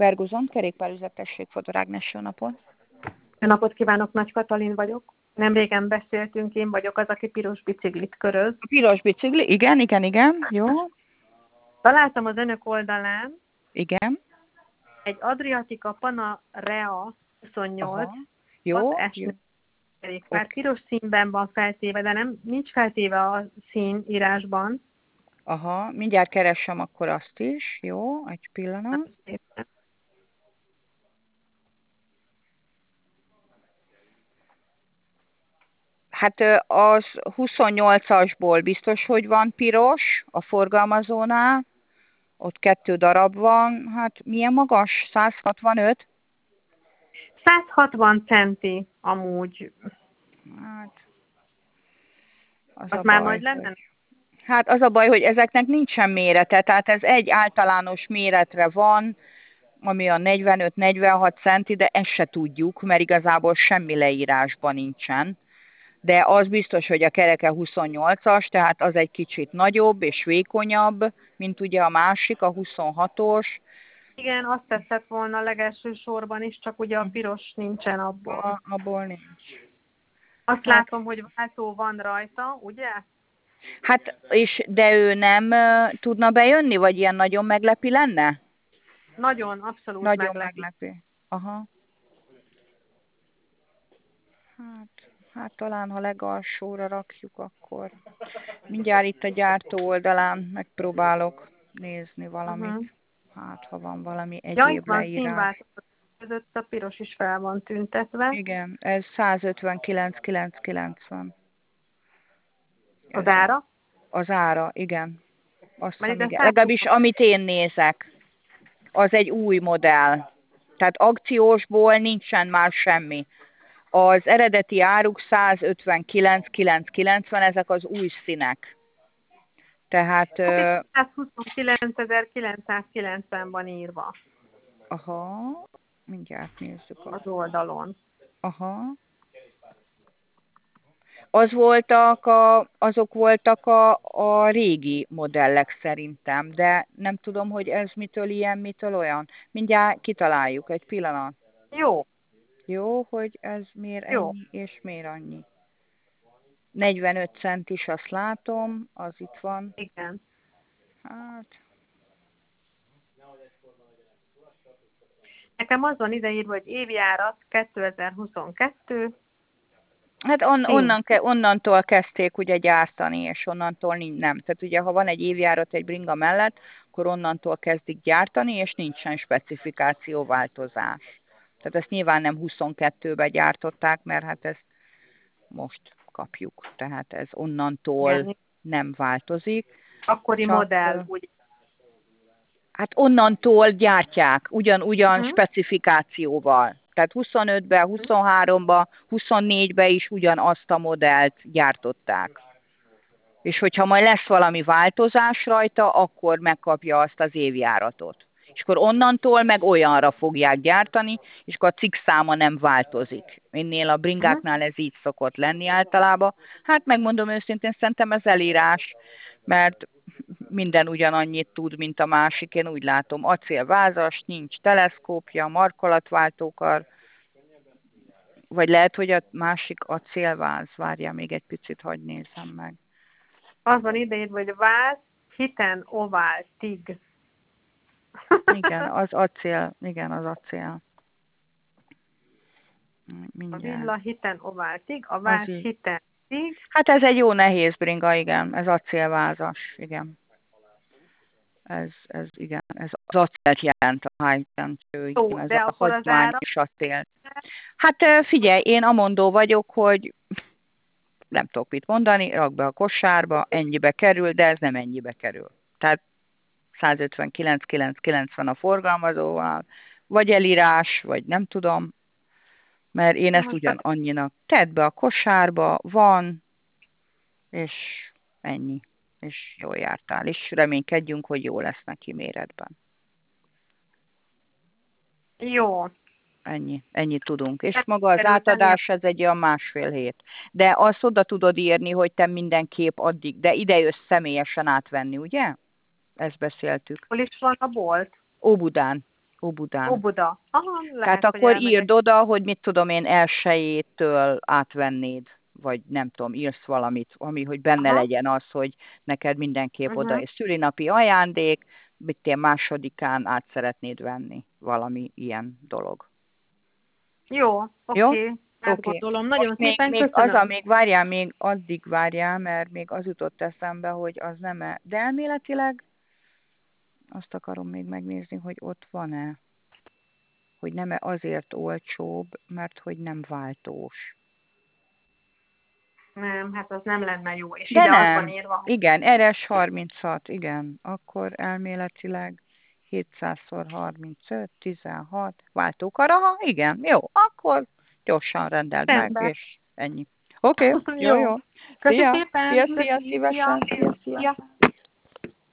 Berguzon, kerékpárüzetesség, Fodor Ágnes, jó napot. Jó napot kívánok, Nagy Katalin vagyok. Nem régen beszéltünk, én vagyok az, aki piros biciklit köröz. A piros bicikli, igen, jó. Találtam az önök oldalán Igen. egy Adriatica Panarea 28, Aha. Jó, jó. kerékpár. Okay. Piros színben van feltéve, de nincs feltéve a színírásban. Aha, mindjárt keressem akkor azt is. Jó, egy pillanat. Hát az 28-asból biztos, hogy van piros a forgalmazónál. Ott 2 darab van. Hát milyen magas? 165? 160 centi amúgy. Hát, az már nagy lenne? Hát az a baj, hogy ezeknek nincsen mérete, tehát ez egy általános méretre van, ami a 45-46 centi, de ezt se tudjuk, mert igazából semmi leírásban nincsen. De az biztos, hogy a kereke 28-as, tehát az egy kicsit nagyobb és vékonyabb, mint ugye a másik, a 26-os. Igen, azt tetszett volna a legelső sorban is, csak ugye a piros nincsen abból. Abból nincs. Azt látom, hogy váltó van rajta, ugye? Hát, de ő nem tudna bejönni, vagy ilyen nagyon meglepi lenne? Nagyon, abszolút nagyon meglepi. Aha. Hát talán, ha legalsóra rakjuk, akkor mindjárt itt a gyártó oldalán megpróbálok nézni valamit. Hát, ha van valami egyéb leírás. Között a piros is fel van tüntetve. Igen, ez 159,990. Az ára? Az ára, igen. Azt hiszem, igen. 100... Legalábbis amit én nézek, az egy új modell. Tehát akciósból nincsen már semmi. Az eredeti áruk 159,990, ezek az új színek. Tehát... 129.990 van írva. Aha, mindjárt nézzük. Az oldalon. Aha. Azok voltak a régi modellek szerintem, de nem tudom, hogy ez mitől ilyen, mitől olyan. Mindjárt kitaláljuk, egy pillanat. Jó. Jó, hogy ez miért Jó. ennyi és miért annyi. 45 centis, azt látom, az itt van. Igen. Hát... Nekem az van ideírva, hogy évjárat 2022. Hát onnantól kezdték ugye gyártani, és onnantól nem. Tehát ugye, ha van egy évjárat egy bringa mellett, akkor onnantól kezdik gyártani, és nincsen specifikációváltozás. Tehát ezt nyilván nem 22-ben gyártották, mert hát ezt most kapjuk. Tehát ez onnantól nem változik. Akkori modell, úgy. Hát onnantól gyártják, ugyan specifikációval. Tehát 25-ben, 23-ban, 24-ben is ugyanazt a modellt gyártották. És hogyha majd lesz valami változás rajta, akkor megkapja azt az évjáratot. És akkor onnantól meg olyanra fogják gyártani, és akkor a cikk száma nem változik. Ennél a bringáknál ez így szokott lenni általában. Hát megmondom őszintén, szerintem ez elírás, mert minden ugyanannyit tud, mint a másik. Én úgy látom, acélvázas, nincs teleszkópja, markolatváltókar, vagy lehet, hogy a másik acélváz. Várjál még egy picit, hadd nézzem meg. Az van ideírva, hogy váz, hiten, ovál, tig. Igen, az acél. Igen, az acél. Mindjárt. A villa, hiten, ovál, tig, a váz, hiten, tig. Hát ez egy jó nehéz bringa, igen. Ez acélvázas, igen. Ez igen, ez az acélt jelent a high temperature, Jó, ez de a akkor hagyományos acél. Hát figyelj, én amondó vagyok, hogy nem tudok mit mondani, rak be a kosárba, ennyibe kerül, de ez nem ennyibe kerül. Tehát 159,990 a forgalmazóval, vagy elírás, vagy nem tudom, mert én ezt ugyanannyinak. Tedd be a kosárba, van, és ennyi. És jól jártál, és reménykedjünk, hogy jó lesz neki méretben. Jó. Ennyit tudunk. És maga az átadás, ez egy olyan 1,5 hét. De azt oda tudod írni, hogy te mindenképp addig, de ide jössz személyesen átvenni, ugye? Ezt beszéltük. Hol is van a bolt? Óbudán. Óbudán. Óbuda. Aha, Tehát lehet, hogy akkor elmegyek. írd oda, hogy mit tudom én, 1-től átvennéd, vagy nem tudom, írsz valamit, ami, hogy benne Aha. legyen az, hogy neked mindenképp oda Uh-huh. egy szülinapi ajándék, mit te 2-án át szeretnéd venni, valami ilyen dolog. Jó, Jó? oké. Oké. Átgondolom. Most Nagyon még, szépen még az, köszönöm. még várjál, még addig várjál, mert még az jutott eszembe, hogy az nem -e, de elméletileg azt akarom még megnézni, hogy ott van-e, hogy nem-e azért olcsóbb, mert hogy nem váltós. Nem, hát az nem lenne jó. És De ide az van nem, írva, hogy igen, RS36, igen, akkor elméletileg 700x35, 16, váltókaraha, igen, jó, akkor gyorsan rendeld meg, rendben. és ennyi. Oké, jó, Jó. jó. Köszi Szia, szépen. szia, szia, Köszi. Szia. szívesen, szia, szia. Szia.